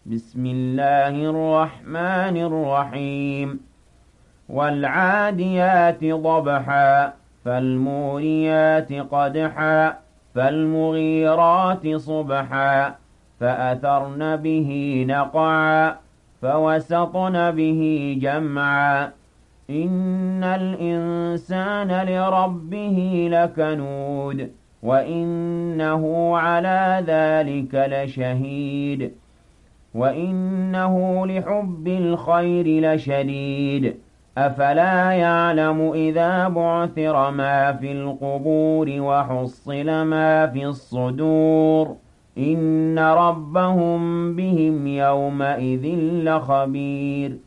بسم الله الرحمن الرحيم والعاديات ضبحا فالموريات قدحا فالمغيرات صبحا فأثرن به نقعا فوسطن به جمعا إن الإنسان لربه لكنود وإنه على ذلك لشهيد وإنه لحب الخير لشديد أفلا يعلم إذا بعثر ما في القبور وحصل ما في الصدور إن ربهم بهم يومئذ لخبير